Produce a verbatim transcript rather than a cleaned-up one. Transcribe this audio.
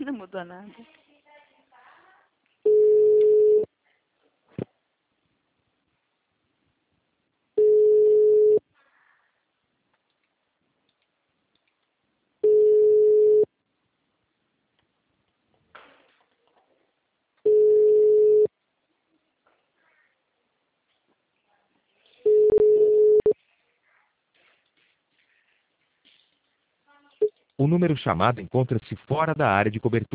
Não mudou nada. O número chamado encontra-se fora da área de cobertura.